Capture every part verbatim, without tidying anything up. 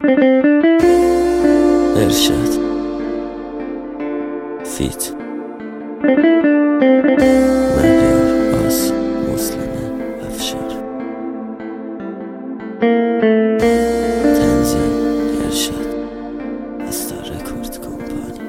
ارشاد فیت مهیار آس مسلم افشار تنظیم ارشاد استار رکورد کمپانی.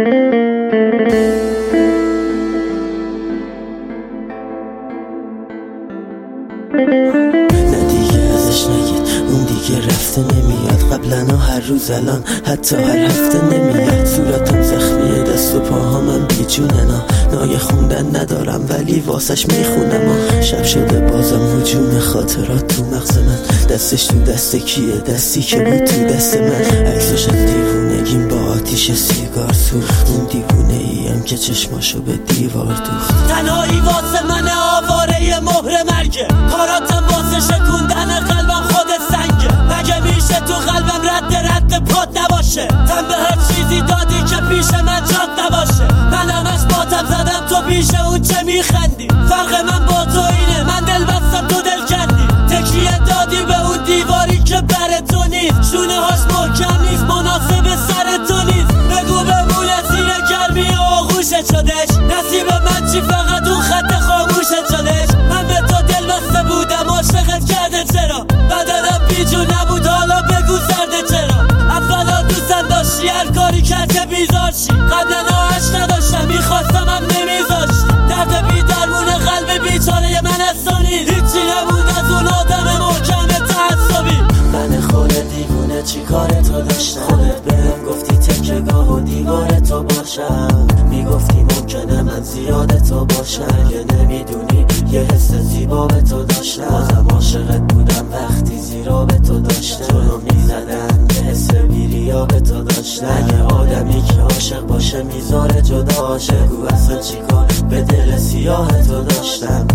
نه دیگه ازش نگید، اون دیگه رفته نمیاد. قبلا و هر روز الان حتی هر هفته نمیاد. صورتم زخمیه، دست و پاهامم بیجونه. نا نایه خوندن ندارم ولی واسش میخونم. شب شده بازم هجوم خاطرات تو مغز من. دستش تو دست کیه؟ دستی که بود تو دست من. عکسش از دیوونگیم با آتیش سیگار سوخت. اون دیوونه ایم که چشماشو به دیوار دوخت. تنهایی واسه من آواره مهر مرگه. کاراتم واسه شکوندن قلبم خود سنگه. مگه میشه تو قلبم رد رد پات نباشه؟ تن به هر چیزی دادی که پیش من جاد نباشه. من همش باتم زدم تو پیش اون چه میخندی. فرق من با تو اینه، من دل بستم تو دل کندی. تکیه دادی به اون دیواری که بر تو نیست. شونه هاش محکم نیست، مناسب سر تو نیست. بگو بمونه زیر گرمی آغوشت شدش. نصیب من چی؟ فقط اون خط خاموشت شدش. من به تو دل بسته بودم، عاشقت کرده چرا؟ بدنم بیجون نبود، حالا بگو سرده چرا؟ اولا دوستم داشتی، هر کاری کرده بیزار شی. قبلا آهش نداشتم، میخواستم هم نمیذاشتی. درد بی درمون قلب بیچاره من اصلا نیست. هیچی نبود از اون آدم محکم تعصبی. من خود دیوونه چی کار تو داشتم؟ خودت بهم گفتی تکیه‌گاه و دیوار تو باشم. میگفتی ممکنه من زیاد تو باشم. یه نمیدونی یه حس زیبا به تو داشتم. بازم عاشقت بودم وقتی زیرا به تو داشتم. جلو میزدن یه حس بیریا به تو داشتم. یه آدمی که عاشق باشه میذاره جدا. عاشقو اصلا چی کار به دل سیاه تو داشتم؟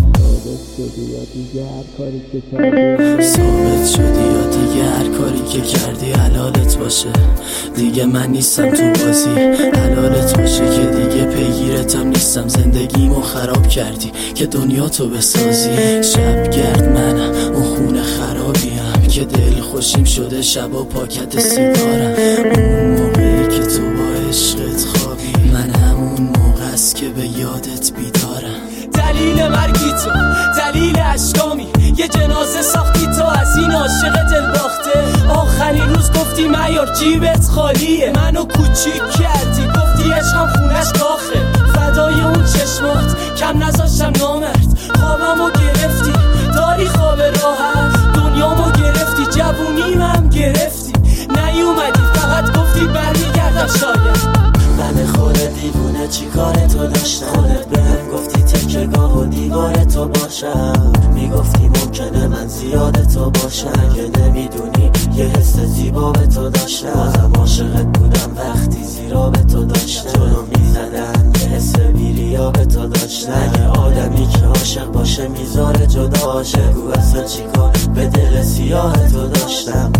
ثابت شدی یا دیگه هر کاری که کردی حلالت باشه. دیگه من نیستم تو بازی، حلالت باشه که دیگه پیگیرتم نیستم. زندگیمو خراب کردی که دنیا تو بسازی. شبگرد منم، اون خونه خرابیم که دل خوشیم شده شبا پاکت سیگارم. اون موقعی که تو با عشقت خوابی، من همون موقع است که به یادت بیدارم. دلیل مرگی تو، دلیل اشکامی. یه جنازه ساختی تو از این عاشق دل باخته. آخرین روز گفتی معیار جیبت خالیه. منو کوچیک کردی، گفتی عشقم خونش داخل. فدای اون چشمات کم نذاشتم نامرد. خوابمو گرفتی، داری خواب راحت. دنیامو گرفتی، جوونیم هم گرفتی. نیومدی فقط گفتی برمیگردم شاید. من خود دیوونه چی کار تو داشتم؟ خودت بهم گفتی تکیه‌گاه و دیوار تو باشم. میگفتی ممکنه من زیاد تو باشم. یه نمیدونی یه حس زیبا به تو داشتم. بازم عاشقت بودم وقتی زیرا به تو داشتم. جلو میزدن یه حس بیریا به تو داشتم. یه آدمی که عاشق باشه میذاره جدا. عاشقو اصلا چی کار به دل سیاه تو داشتم؟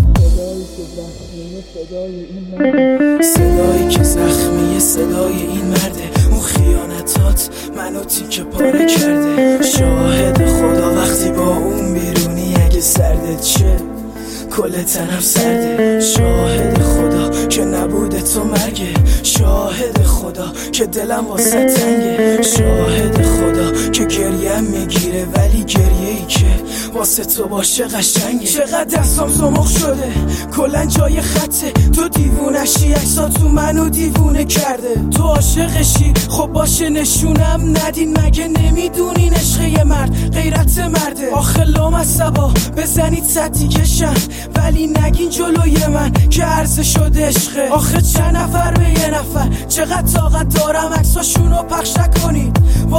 صدایی که زخمیه، صدای این مرده. اون خیانتات منو تیکه پاره کرده. شاهد خدا وقتی با اون بیرونی، اگه سردت چه کل تنم سرده. شاهد خدا که نبوده تو مرگه. شاهد خدا که دلم واسه تنگه. شاهد خدا که گریم میگیره ولی گریه ای که واسه تو باشه قشنگه. چقدر دستام زمخ شده کلن جای خطه. تو دیوونشی، عکسا تو منو دیوونه کرده. تو عاشقشی، خب باشه نشونم ندین. مگه نمیدونین عشق یه مرد غیرت مرده؟ آخه لامصبا بزنید سطی کشم ولی نگین جلوی من که عرضه شده عشقه. آخه چند نفر به یه نفر؟ چقدر طاقت دارم عکساشونو پخش نکنید